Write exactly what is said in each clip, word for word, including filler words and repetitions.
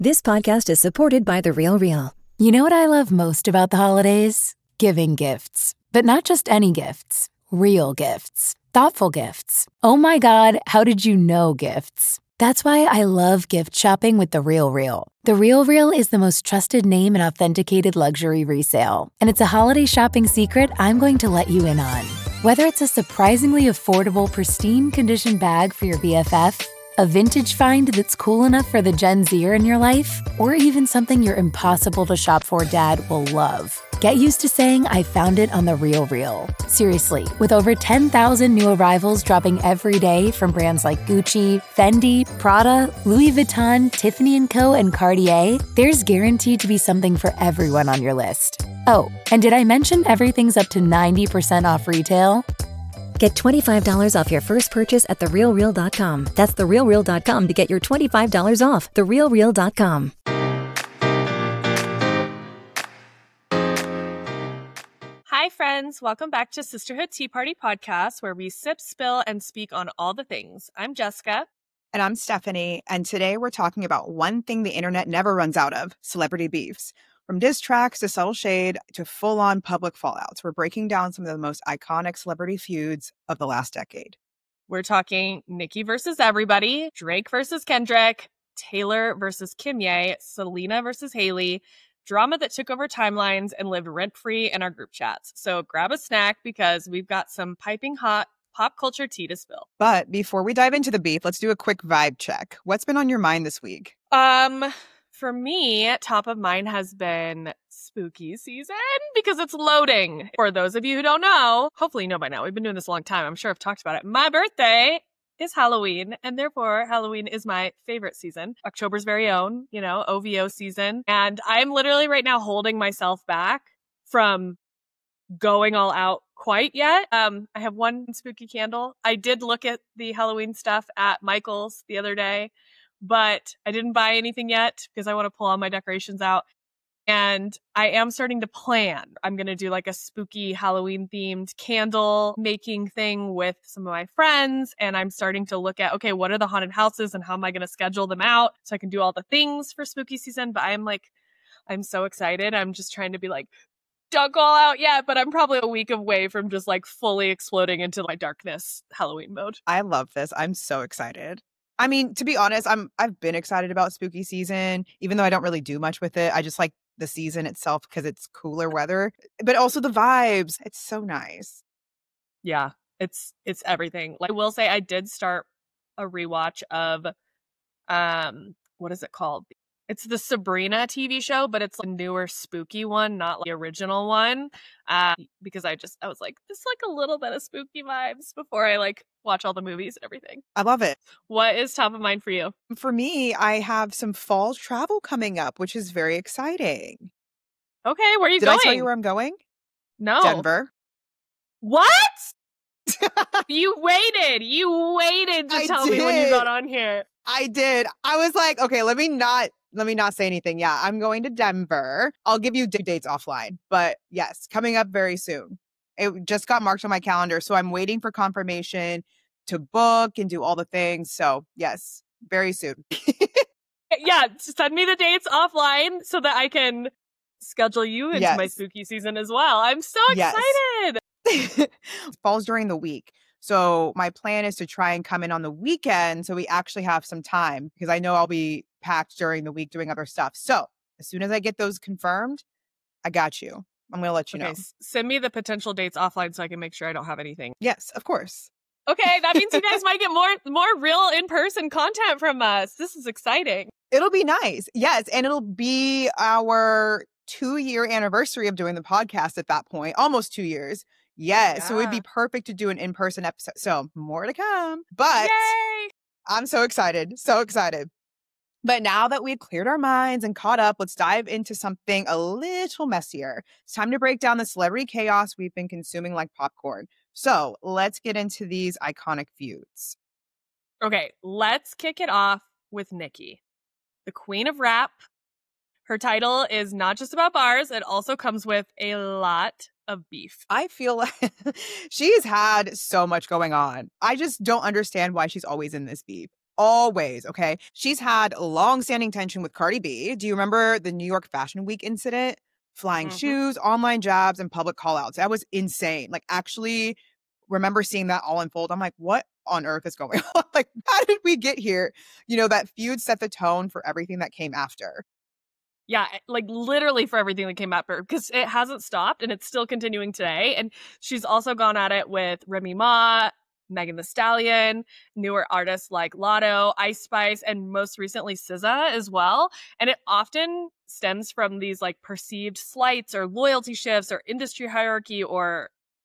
This podcast is supported by The Real Real. You know what I love most about the holidays? Giving gifts. But not just any gifts. Real gifts. Thoughtful gifts. Oh my God, how did you know gifts? That's why I love gift shopping with The Real Real. The Real Real is the most trusted name in authenticated luxury resale. And it's a holiday shopping secret I'm going to let you in on. Whether it's a surprisingly affordable, pristine condition bag for your B F F, a vintage find that's cool enough for the Gen Zer in your life, or even something your impossible to shop for dad will love. Get used to saying I found it on The Real Real. Seriously, with over ten thousand new arrivals dropping every day from brands like Gucci, Fendi, Prada, Louis Vuitton, Tiffany and Co, and Cartier, there's guaranteed to be something for everyone on your list. Oh, and did I mention everything's up to ninety percent off retail? Get twenty-five dollars off your first purchase at the real real dot com. That's the real real dot com to get your twenty-five dollars off. the real real dot com. Hi, friends. Welcome back to Sisterhood Tea Party Podcast, where we sip, spill, and speak on all the things. I'm Jessica. And I'm Stephanie. And today we're talking about one thing the internet never runs out of, celebrity beefs. From diss tracks to subtle shade to full-on public fallouts, we're breaking down some of the most iconic celebrity feuds of the last decade. We're talking Nicki versus everybody, Drake versus Kendrick, Taylor versus Kimye, Selena versus Hailey, drama that took over timelines and lived rent-free in our group chats. So grab a snack because we've got some piping hot pop culture tea to spill. But before we dive into the beef, let's do a quick vibe check. What's been on your mind this week? Um... For me, top of mind has been spooky season because it's loading. For those of you who don't know, hopefully you know by now, we've been doing this a long time. I'm sure I've talked about it. My birthday is Halloween, and therefore Halloween is my favorite season. October's very own, you know, O V O season. And I'm literally right now holding myself back from going all out quite yet. Um, I have one spooky candle. I did look at the Halloween stuff at Michael's the other day, but I didn't buy anything yet because I want to pull all my decorations out. And I am starting to plan. I'm going to do like a spooky Halloween themed candle making thing with some of my friends. And I'm starting to look at, okay, what are the haunted houses and how am I going to schedule them out so I can do all the things for spooky season? But I'm like, I'm so excited. I'm just trying to be like, don't go all out yet, but I'm probably a week away from just like fully exploding into my darkness Halloween mode. I love this. I'm so excited. I mean, to be honest, I'm I've been excited about spooky season, even though I don't really do much with it. I just like the season itself because it's cooler weather, but also the vibes. It's so nice. Yeah, it's it's everything. Like I will say, I did start a rewatch of um, what is it called? It's the Sabrina T V show, but it's a newer spooky one, not like the original one. Uh, because I just I was like, this is like a little bit of spooky vibes before I like watch all the movies and everything. I love it. What is top of mind for you? For me, I have some fall travel coming up, which is very exciting. Okay, where are you Did going? I tell you where I'm going? No. Denver. What? You waited. You waited to I tell me when you did. got on here. I did. I was like, okay, let me not let me not say anything. Yeah, I'm going to Denver. I'll give you d- dates offline. But yes, coming up very soon. It just got marked on my calendar, so I'm waiting for confirmation to book and do all the things. So yes, very soon. Yeah, send me the dates offline so that I can schedule you into Yes. my spooky season as well. I'm so Yes. excited. Falls during the week. So my plan is to try and come in on the weekend so we actually have some time because I know I'll be packed during the week doing other stuff. So as soon as I get those confirmed, I got you. I'm going to let you Okay, know. s- send me the potential dates offline so I can make sure I don't have anything. Yes, of course. Okay, that means you guys might get more more real in-person content from us. This is exciting. It'll be nice. Yes. And it'll be our two year anniversary of doing the podcast at that point, almost two years. Yes. So it'd be Yeah. perfect to do an in-person episode. So more to come. But Yay! I'm so excited. So excited. But now that we've cleared our minds and caught up, let's dive into something a little messier. It's time to break down the celebrity chaos we've been consuming like popcorn. So let's get into these iconic feuds. Okay, let's kick it off with Nicki, the queen of rap. Her title is not just about bars. It also comes with a lot of beef. I feel like she's had so much going on. I just don't understand why she's always in this beef. Always, okay? She's had long-standing tension with Cardi B. Do you remember the New York Fashion Week incident? Flying Mhm. shoes, online jabs, and public call-outs. That was insane. Like, actually remember seeing that all unfold. I'm like, what on earth is going on? Like, how did we get here? You know, that feud set the tone for everything that came after. Yeah, like literally for everything that came after, because it hasn't stopped and it's still continuing today. And she's also gone at it with Remy Ma, Megan Thee Stallion, newer artists like Lotto, Ice Spice, and most recently S Z A as well. And it often stems from these like perceived slights or loyalty shifts or industry hierarchy, or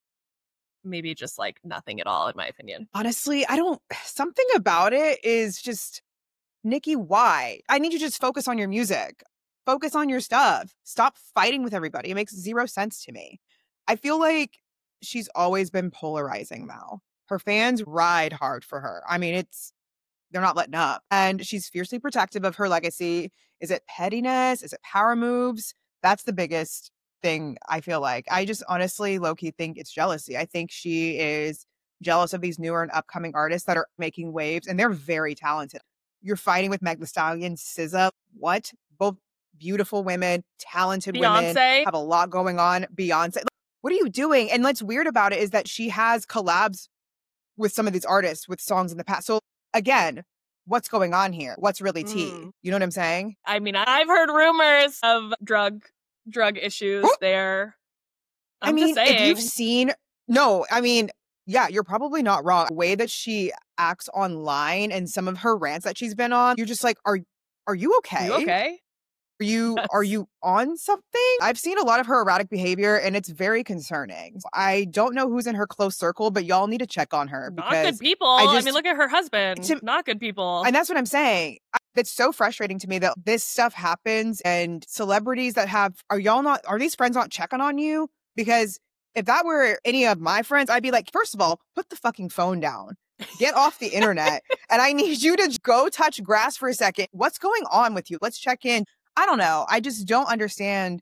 maybe just like nothing at all, in my opinion. Honestly, I don't, something about it is just, Nicki, why? I need you to just focus on your music. Focus on your stuff. Stop fighting with everybody. It makes zero sense to me. I feel like she's always been polarizing now. Her fans ride hard for her. I mean, it's, they're not letting up. And she's fiercely protective of her legacy. Is it pettiness? Is it power moves? That's the biggest thing, I feel like. I just honestly, low-key think it's jealousy. I think she is jealous of these newer and upcoming artists that are making waves, and they're very talented. You're fighting with Meg Thee Stallion, S Z A. What? Both beautiful women, talented Beyonce. women, have a lot going on. Beyonce. What are you doing? And what's weird about it is that she has collabs with some of these artists with songs in the past. So again, what's going on here? What's really tea? Mm. You know what I'm saying? I mean, I've heard rumors of drug drug issues there. I'm I mean, just saying. if you've seen, no, I mean, yeah, you're probably not wrong. The way that she acts online and some of her rants that she's been on, you're just like, are are you okay? Are you okay? Are you Yes. are you on something? I've seen a lot of her erratic behavior and it's very concerning. I don't know who's in her close circle, but y'all need to check on her Not because good people. I, just- mean, look at her husband. To- Not good people. And that's what I'm saying. I- It's so frustrating to me that this stuff happens and celebrities that have, are y'all not, are these friends not checking on you? Because if that were any of my friends, I'd be like, first of all, put the fucking phone down. Get off the internet. And I need you to go touch grass for a second. What's going on with you? Let's check in. I don't know. I just don't understand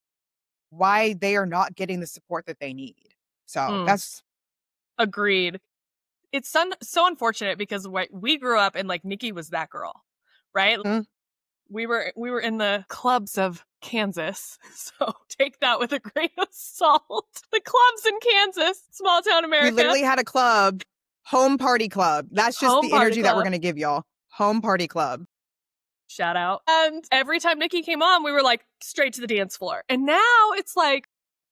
why they are not getting the support that they need. So Mm. that's, Agreed. It's so, so unfortunate because we, we grew up and like Nicki was that girl, right? Mhm. We were we were in the clubs of Kansas, so take that with a grain of salt. The clubs in Kansas, small town America. we literally had a club, home party club. That's just Home the party energy that we're club. going to give y'all. Home party club. Shout out. And every time Nicki came on, we were like straight to the dance floor. And now it's like,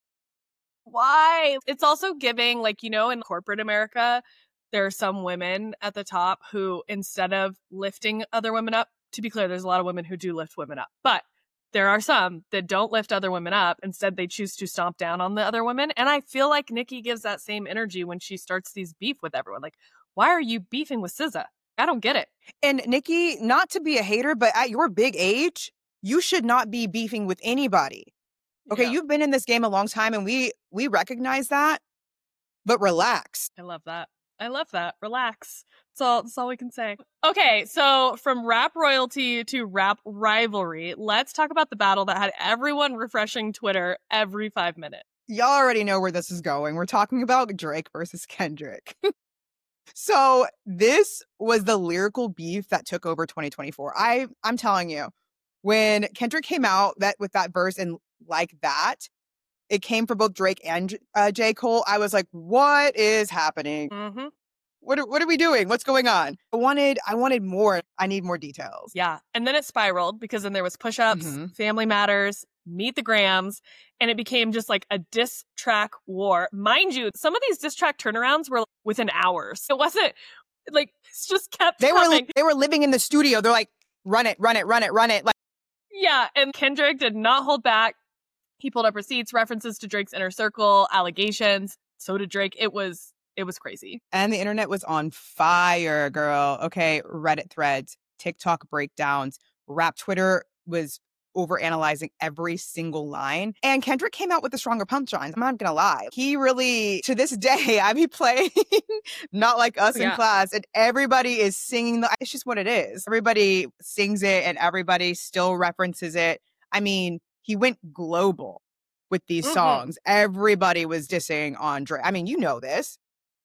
why? It's also giving, like, you know, in corporate America, there are some women at the top who, instead of lifting other women up, to be clear, there's a lot of women who do lift women up, but there are some that don't lift other women up. Instead, they choose to stomp down on the other women. And I feel like Nicki gives that same energy when she starts these beef with everyone. Like, why are you beefing with S Z A? I don't get it. And Nicki, not to be a hater, but at your big age, you should not be beefing with anybody. Okay, Yeah. you've been in this game a long time and we we recognize that, but relax. I love that. I love that. Relax. That's all, that's all we can say. Okay, so from rap royalty to rap rivalry, let's talk about the battle that had everyone refreshing Twitter every five minutes. Y'all already know where this is going. We're talking about Drake versus Kendrick. So this was the lyrical beef that took over twenty twenty-four. I, I'm telling you, when Kendrick came out that with that verse and like that, it came for both Drake and uh, J. Cole. I was like, what is happening? Mm-hmm. What are, what are we doing? What's going on? I wanted, I wanted more. I need more details. Yeah. And then it spiraled because then there was push-ups, Mhm. Family Matters, Meet the Grams, and it became just like a diss track war. Mind you, some of these diss track turnarounds were within hours. It wasn't like, it's just kept They coming. were, they were living in the studio. They're like, run it, run it, run it, run it. Like, Yeah, and Kendrick did not hold back. He pulled up receipts, references to Drake's inner circle, allegations. So did Drake. It was it was crazy. and the internet was on fire, girl. Okay, Reddit threads, TikTok breakdowns, rap Twitter was overanalyzing every single line. And Kendrick came out with the stronger punchlines. I'm not gonna lie. He really, to this day, I be playing Not Like Us in Yeah. class, and everybody is singing. The, it's just what it is. Everybody sings it, and everybody still references it. I mean, he went global with these Mhm. songs. Everybody was dissing on Drake. I mean, you know this.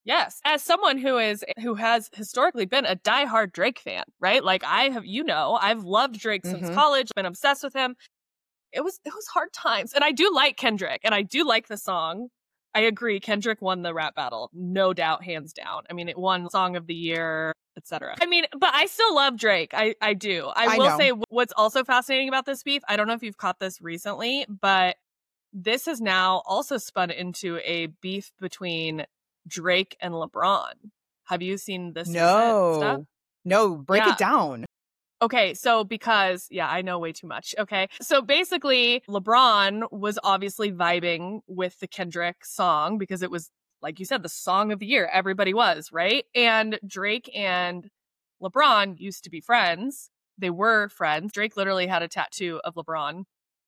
Yes. As someone who is who has historically been a diehard Drake fan, right? Like I have, you know, I've loved Drake since Mhm. college, been obsessed with him. It was it was hard times. And I do like Kendrick and I do like the song. I agree. Kendrick won the rap battle. No doubt, hands down. I mean, it won Song of the Year, et cetera. I mean, but I still love Drake. I, I do. I, I will know. say what's also fascinating about this beef, I don't know if you've caught this recently, but this has now also spun into a beef between Drake and LeBron. Have you seen this recent stuff? No. No, break Yeah. it down. Okay, so because, yeah, I know way too much. Okay, so basically, LeBron was obviously vibing with the Kendrick song because it was, like you said, the song of the year. Everybody was, right? And Drake and LeBron used to be friends. They were friends. Drake literally had a tattoo of LeBron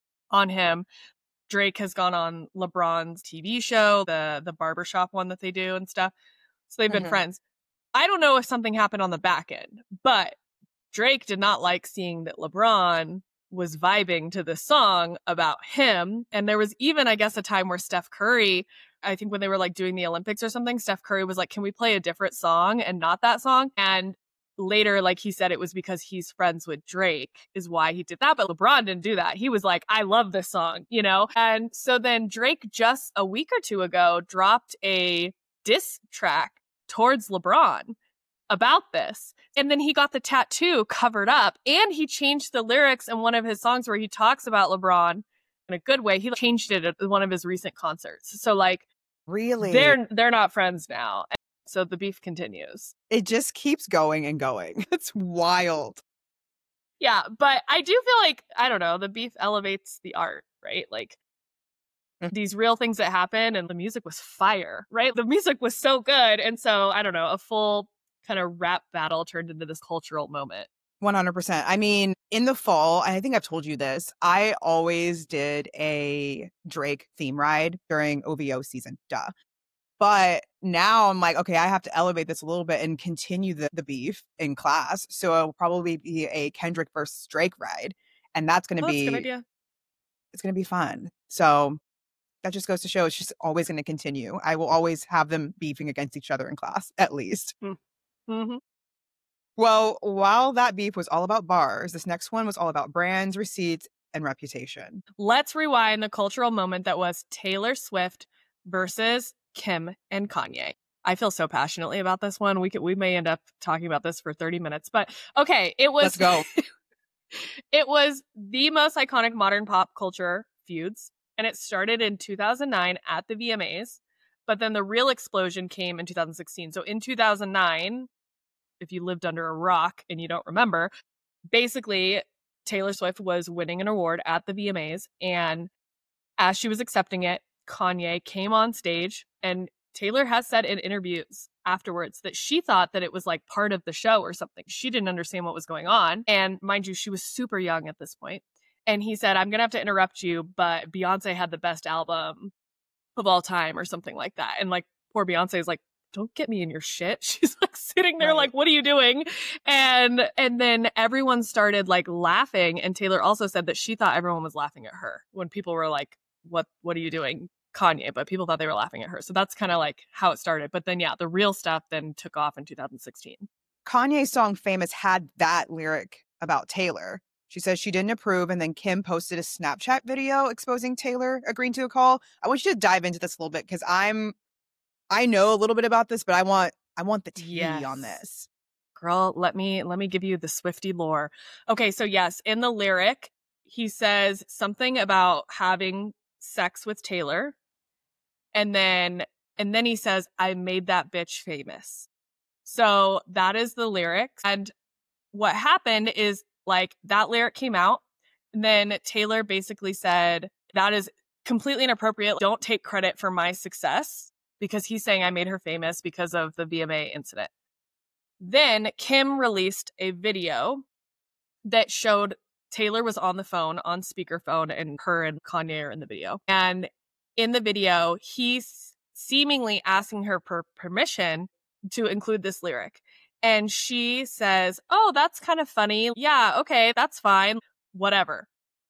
on him. Drake has gone on LeBron's T V show, the the barbershop one that they do and stuff. So they've been Mhm. friends. I don't know if something happened on the back end, but Drake did not like seeing that LeBron was vibing to this song about him. And there was even, I guess, a time where Steph Curry, I think when they were like doing the Olympics or something, Steph Curry was like, can we play a different song and not that song? And later, like he said, it was because he's friends with Drake is why he did that. But LeBron didn't do that. He was like, I love this song, you know? And so then Drake just a week or two ago dropped a diss track towards LeBron about this. And then he got the tattoo covered up and he changed the lyrics in one of his songs where he talks about LeBron in a good way. He changed it at one of his recent concerts. So like Really? they're they're not friends now. And so the beef continues. It just keeps going and going. It's wild. Yeah, but I do feel like, I don't know, the beef elevates the art, right? Like Mm. these real things that happen and the music was fire, right? The music was so good. And so, I don't know, a full kind of rap battle turned into this cultural moment. one hundred percent. I mean, in the fall, and I think I've told you this, I always did a Drake theme ride during O V O season. Duh. But now I'm like, okay, I have to elevate this a little bit and continue the, the beef in class. So it'll probably be a Kendrick versus Drake ride. And that's going to Oh, that's a be, good idea. it's going to be fun. So that just goes to show it's just always going to continue. I will always have them beefing against each other in class, at least. Mm-hmm. Well, while that beef was all about bars, this next one was all about brands, receipts, and reputation. Let's rewind the cultural moment that was Taylor Swift versus Kim and Kanye. I feel so passionately about this one. We could, we may end up talking about this for thirty minutes, but okay, it was Let's go. It was the most iconic modern pop culture feuds, and it started in two thousand nine at the V M As, but then the real explosion came in two thousand sixteen. So in two thousand nine, if you lived under a rock and you don't remember, basically Taylor Swift was winning an award at the V M As, and as she was accepting it, Kanye came on stage, and Taylor has said in interviews afterwards that she thought that it was like part of the show or something. She didn't understand what was going on. And mind you, she was super young at this point. And he said, I'm going to have to interrupt you, but Beyonce had the best album of all time or something like that. And like poor Beyonce is like, don't get me in your shit. She's like sitting there Right. like, what are you doing? And and then everyone started like laughing. And Taylor also said that she thought everyone was laughing at her when people were like, what what are you doing, Kanye? But people thought they were laughing at her. So that's kind of like how it started. But then, yeah, the real stuff then took off in two thousand sixteen. Kanye's song Famous had that lyric about Taylor. She says she didn't approve, and then Kim posted a Snapchat video exposing Taylor agreeing to a call. I want you to dive into this a little bit because I'm, I know a little bit about this, but I want, I want the tea Yes. on this. Girl, let me let me give you the Swiftie lore. Okay, so yes, in the lyric, he says something about having sex with Taylor. And then and then he says, I made that bitch famous. So that is the lyrics. And what happened is like that lyric came out. And then Taylor basically said, that is completely inappropriate. Don't take credit for my success, because he's saying I made her famous because of the V M A incident. Then Kim released a video that showed Taylor was on the phone, on speakerphone, and her and Kanye are in the video. And in the video, he's seemingly asking her for permission to include this lyric. And she says, oh, that's kind of funny. Yeah, okay, that's fine. Whatever.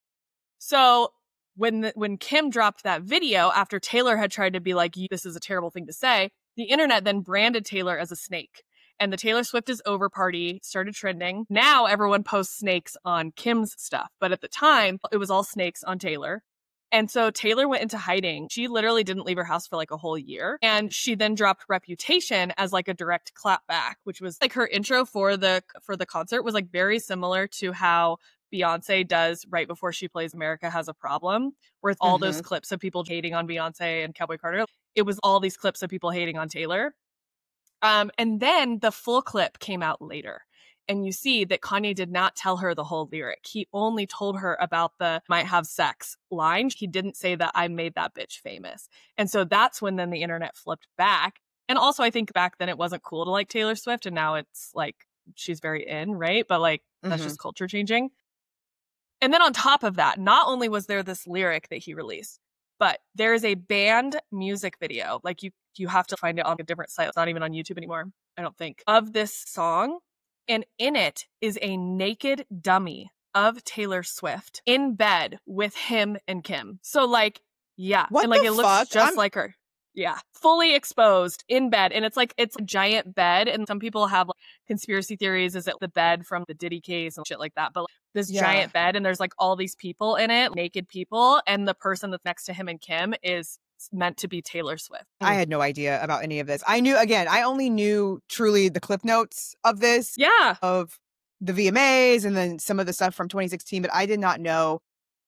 So when the, when Kim dropped that video after Taylor had tried to be like, this is a terrible thing to say, The internet then branded Taylor as a snake. And the Taylor Swift is Over party started trending. Now everyone posts snakes on Kim's stuff. But at the time, it was all snakes on Taylor. And so Taylor went into hiding. She literally didn't leave her house for like a whole year. And she then dropped Reputation as like a direct clapback, which was like her intro for the for the concert was like very similar to how Beyonce does right before she plays America Has a Problem, where it's all mm-hmm. those clips of people hating on Beyonce and Cowboy Carter. It was all these clips of people hating on Taylor. Um, and then the full clip came out later. And you see that Kanye did not tell her the whole lyric. He only told her about the might have sex line. He didn't say that I made that bitch famous. And so that's when then the internet flipped back. And also I think back then it wasn't cool to like Taylor Swift. And now it's like she's very in, right? But like that's mm-hmm. just culture changing. And then on top of that, not only was there this lyric that he released, but there is a banned music video. Like you, you have to find it on a different site. It's not even on YouTube anymore, I don't think, of this song. And in it is a naked dummy of Taylor Swift in bed with him and Kim. So like, yeah. What and like the it looks fuck? just I'm... like her. Yeah. Fully exposed in bed. And it's like, it's a giant bed. And some people have like conspiracy theories. Is it the bed from the Diddy case and shit like that? But like, this yeah. giant bed and there's like all these people in it, naked people. And the person that's next to him and Kim is meant to be Taylor Swift. I had no idea about any of this. I knew, again, I only knew truly the clip notes of this. Yeah. Of the V M As and then some of the stuff from twenty sixteen, but I did not know.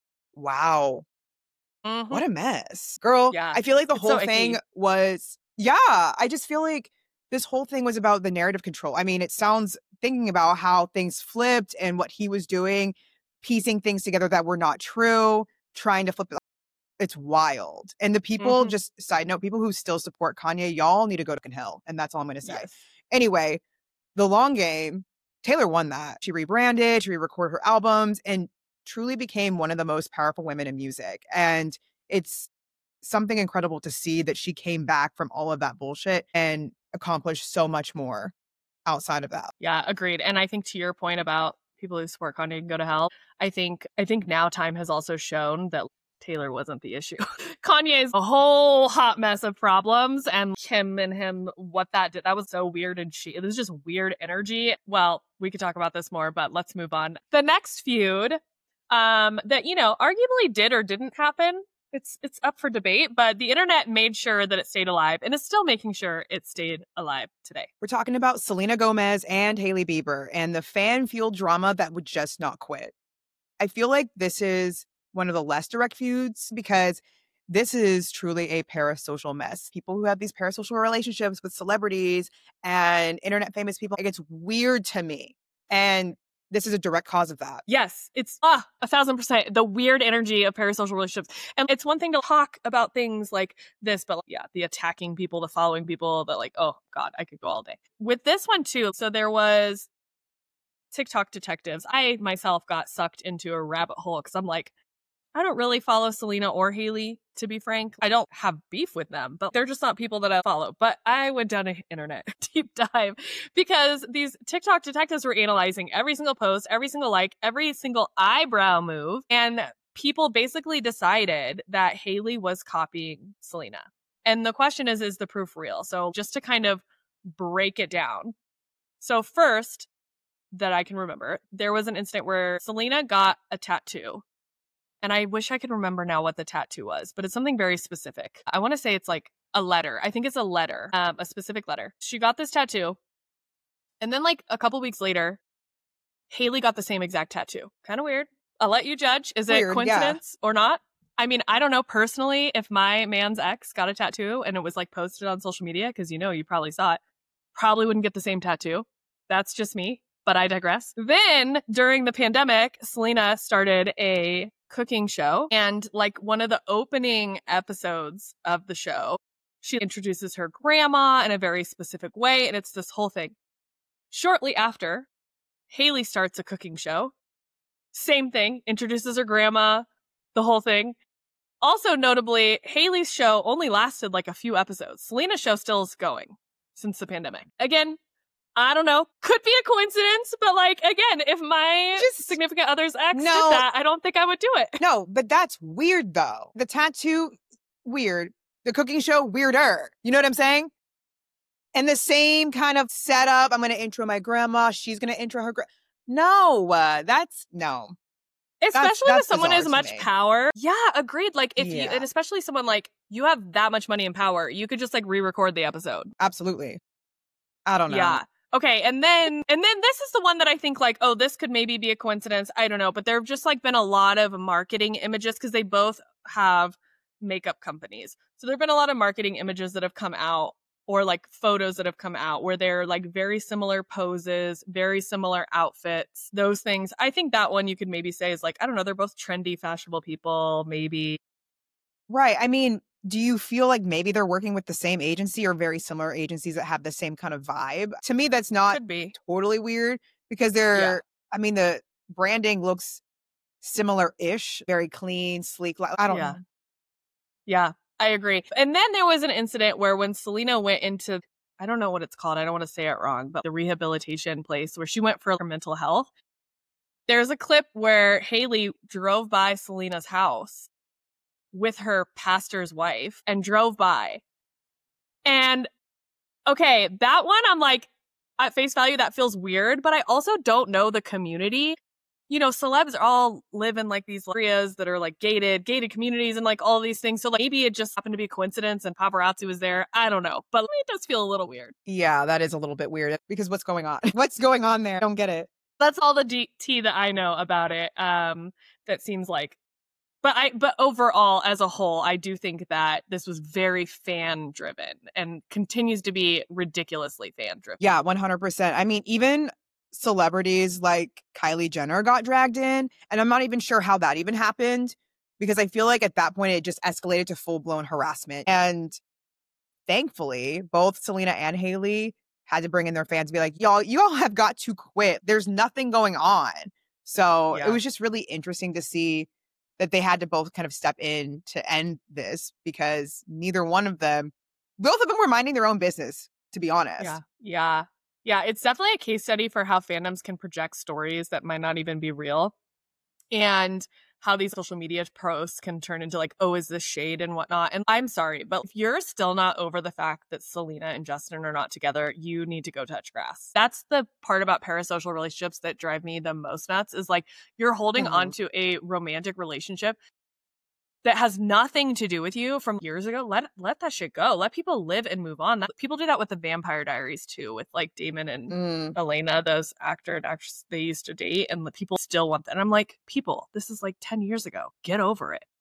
Wow. Mm-hmm. What a mess. Girl, yeah. I feel like the it's whole so thing was, yeah, I just feel like this whole thing was about the narrative control. I mean, it sounds, thinking about how things flipped and what he was doing, piecing things together that were not true, trying to flip it. It's wild. And the people, mm-hmm. just side note, people who still support Kanye, y'all need to go to hell. And that's all I'm going to say. Yes. Anyway, the long game, Taylor won that. She rebranded, she re-recorded her albums, and truly became one of the most powerful women in music. And it's something incredible to see that she came back from all of that bullshit and accomplished so much more outside of that. Yeah, agreed. And I think to your point about people who support Kanye can go to hell, I think I think now time has also shown that Taylor wasn't the issue. Kanye's a whole hot mess of problems, and Kim and him, what that did, that was so weird. And she, it was just weird energy. Well, we could talk about this more, but let's move on. The next feud um, that, you know, arguably did or didn't happen, it's it's up for debate, but the internet made sure that it stayed alive and is still making sure it stayed alive today. We're talking about Selena Gomez and Hailey Bieber and the fan-fueled drama that would just not quit. I feel like this is one of the less direct feuds because this is truly a parasocial mess. People who have these parasocial relationships with celebrities and internet famous people, it gets weird to me. And this is a direct cause of that. Yes, it's ah, a thousand percent the weird energy of parasocial relationships. And it's one thing to talk about things like this, but yeah, the attacking people, the following people, that like, oh God, I could go all day. With this one too, so there was TikTok detectives. I myself got sucked into a rabbit hole because I'm like, I don't really follow Selena or Hailey, to be frank. I don't have beef with them, but they're just not people that I follow. But I went down an internet deep dive because these TikTok detectives were analyzing every single post, every single like, every single eyebrow move. And people basically decided that Hailey was copying Selena. And the question is, is the proof real? So just to kind of break it down. So first, that I can remember, there was an incident where Selena got a tattoo. And I wish I could remember now what the tattoo was, but it's something very specific. I want to say it's like a letter. I think it's a letter, um, a specific letter. She got this tattoo. And then like a couple weeks later, Hailey got the same exact tattoo. Kind of weird. I'll let you judge. Is weird, it coincidence yeah. or not? I mean, I don't know personally if my man's ex got a tattoo and it was like posted on social media, because you know, you probably saw it, probably wouldn't get the same tattoo. That's just me, but I digress. Then during the pandemic, Selena started a cooking show, and like one of the opening episodes of the show, she introduces her grandma in a very specific way, and it's this whole thing. Shortly after, Hailey starts a cooking show. Same thing, introduces her grandma, the whole thing. Also notably, Hailey's show only lasted like a few episodes. Selena's show still is going since the pandemic. Again, I don't know. Could be a coincidence, but like, again, if my Just, significant other's ex no, did that, I don't think I would do it. No, but that's weird though. The tattoo, weird. The cooking show, weirder. You know what I'm saying? And the same kind of setup. I'm going to intro my grandma. She's going to intro her. Gra- no, uh, that's no. Especially that's, that's with someone as bizarre to much me. power. Yeah, agreed. Like if Yeah. you, and especially someone like you have that much money and power, you could just like re-record the episode. Absolutely. I don't know. Yeah. Okay. And then, and then this is the one that I think like, oh, this could maybe be a coincidence. I don't know. But there have just like been a lot of marketing images because they both have makeup companies. So there have been a lot of marketing images that have come out or like photos that have come out where they're like very similar poses, very similar outfits, those things. I think that one you could maybe say is like, I don't know, they're both trendy, fashionable people, maybe. Right. I mean, do you feel like maybe they're working with the same agency or very similar agencies that have the same kind of vibe? To me, that's not Could be. totally weird because they're, Yeah. I mean, the branding looks similar-ish, very clean, sleek. li- I don't Yeah. know. Yeah, I agree. And then there was an incident where when Selena went into, I don't know what it's called, I don't want to say it wrong, but the rehabilitation place where she went for her mental health. There's a clip where Hailey drove by Selena's house with her pastor's wife and drove by. And okay, that one, I'm like, at face value, that feels weird, but I also don't know the community. You know, celebs all live in like these areas that are like gated, gated communities and like all these things. So like maybe it just happened to be a coincidence and paparazzi was there. I don't know. But it does feel a little weird. Yeah, that is a little bit weird because what's going on? What's going on there? I don't get it. That's all the D- tea that I know about it. Um, that seems like, but I, but overall, as a whole, I do think that this was very fan driven and continues to be ridiculously fan driven. Yeah, one hundred percent. I mean, even celebrities like Kylie Jenner got dragged in, and I'm not even sure how that even happened because I feel like at that point it just escalated to full-blown harassment. And thankfully, both Selena and Hailey had to bring in their fans and be like, y'all, you all have got to quit. There's nothing going on. So Yeah. it was just really interesting to see that they had to both kind of step in to end this because neither one of them, both of them were minding their own business, to be honest. Yeah. Yeah. Yeah. It's definitely a case study for how fandoms can project stories that might not even be real and how these social media posts can turn into like, oh, is this shade and whatnot? And I'm sorry, but if you're still not over the fact that Selena and Justin are not together, you need to go touch grass. That's the part about parasocial relationships that drive me the most nuts is like you're holding Mhm. on to a romantic relationship that has nothing to do with you from years ago. Let let that shit go. Let people live and move on. That, people do that with the Vampire Diaries too, with like Damon and Mm. Elena, those actor and actress they used to date, and the people still want that. And I'm like, people, this is like ten years ago. Get over it.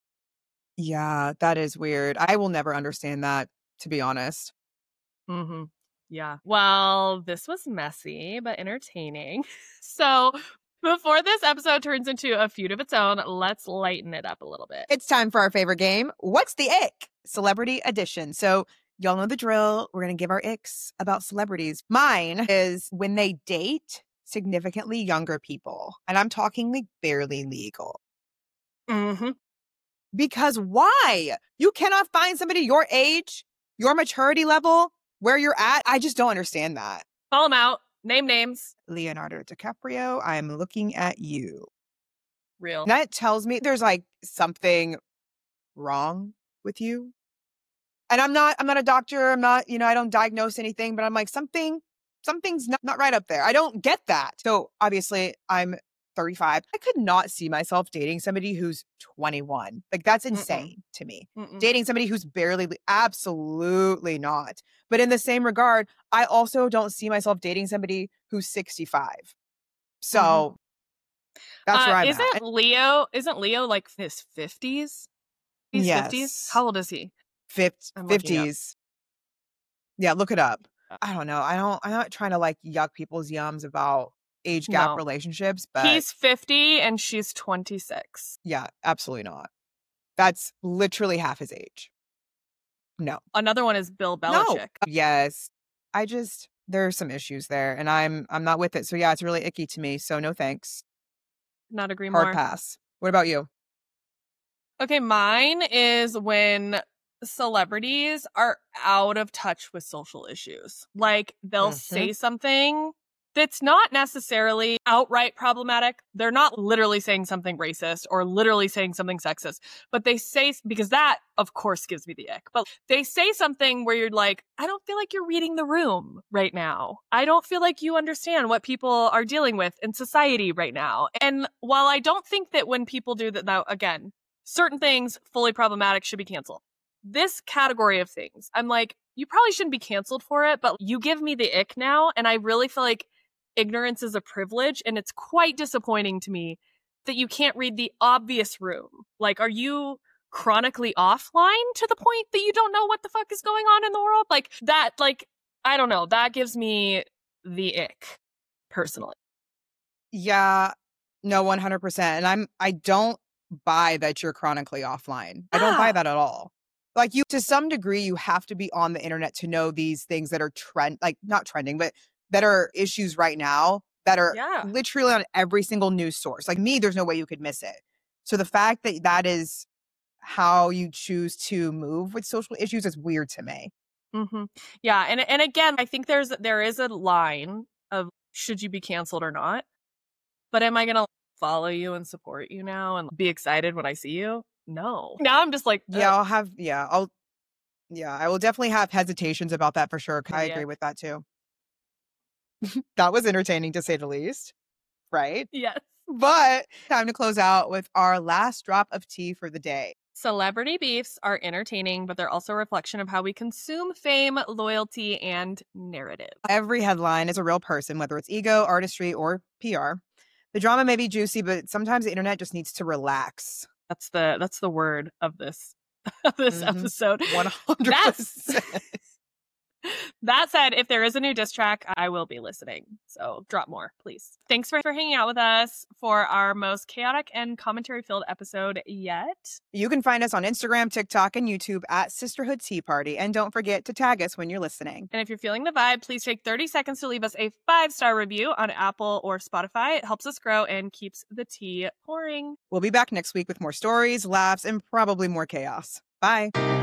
Yeah, that is weird. I will never understand that, to be honest. Mm-hmm. Yeah. Well, this was messy, but entertaining. So before this episode turns into a feud of its own, let's lighten it up a little bit. It's time for our favorite game. What's the ick? Celebrity edition. So y'all know the drill. We're going to give our icks about celebrities. Mine is when they date significantly younger people. And I'm talking like barely legal. Mm-hmm. Because why? You cannot find somebody your age, your maturity level, where you're at. I just don't understand that. Call them out. Name names. Leonardo DiCaprio, I'm looking at you. Real. That tells me there's like something wrong with you. And I'm not, I'm not a doctor. I'm not, you know, I don't diagnose anything, but I'm like, something, something's not, not right up there. I don't get that. So obviously I'm thirty-five. I could not see myself dating somebody who's twenty-one. Like that's insane Mm-mm. to me. Mm-mm. Dating somebody who's barely, absolutely not. But in the same regard, I also don't see myself dating somebody who's sixty-five. So Mhm. that's Uh, where I'm isn't at. Leo, isn't Leo like his fifties? He's fifties? Yes. How old is he? Fif- I'm looking up. fifties. Yeah, look it up. I don't know. I don't, I'm not trying to like yuck people's yums about age gap No. relationships, but He's fifty and she's twenty-six. yeah, absolutely not. That's literally half his age. No. Another one is Bill No. Belichick. Yes. I just, there's some issues there and I'm, I'm not with it. So yeah, it's really icky to me. So no thanks. Not agree Hard more. pass. What about you? Okay, mine is when celebrities are out of touch with social issues. Like they'll Mhm. say something that's not necessarily outright problematic. They're not literally saying something racist or literally saying something sexist, but they say, because that, of course, gives me the ick. But they say something where you're like, I don't feel like you're reading the room right now. I don't feel like you understand what people are dealing with in society right now. And while I don't think that when people do that, now, again, certain things fully problematic should be canceled. This category of things, I'm like, you probably shouldn't be canceled for it, but you give me the ick now. And I really feel like ignorance is a privilege, and it's quite disappointing to me that you can't read the obvious room. Like, are you chronically offline to the point that you don't know what the fuck is going on in the world? Like that, like, I don't know. That gives me the ick, personally. Yeah, no, one hundred percent. And I'm, I don't buy that you're chronically offline. I don't buy that at all. Like, you, to some degree, you have to be on the internet to know these things that are trend, like not trending, but that are issues right now that are Yeah. literally on every single news source. Like me, there's no way you could miss it. So the fact that that is how you choose to move with social issues is weird to me. Mm-hmm. Yeah. And, and again, I think there's, there is a line of should you be canceled or not, but am I going to follow you and support you now and be excited when I see you? No. Now I'm just like, ugh. Yeah, I'll have, yeah, I'll, yeah, I will definitely have hesitations about that for sure. I Yeah. agree with that too. That was entertaining to say the least, right? Yes. But time to close out with our last drop of tea for the day. Celebrity beefs are entertaining, but they're also a reflection of how we consume fame, loyalty, and narrative. Every headline is a real person, whether it's ego, artistry, or P R. The drama may be juicy, but sometimes the internet just needs to relax. That's the that's the word of this of this Mhm. episode. one hundred percent. That said, if there is a new diss track, I will be listening. So drop more, please. Thanks for, for hanging out with us for our most chaotic and commentary-filled episode yet. You can find us on Instagram, TikTok, and YouTube at Sisterhood Tea Party. And don't forget to tag us when you're listening. And if you're feeling the vibe, please take thirty seconds to leave us a five-star review on Apple or Spotify. It helps us grow and keeps the tea pouring. We'll be back next week with more stories, laughs, and probably more chaos. Bye.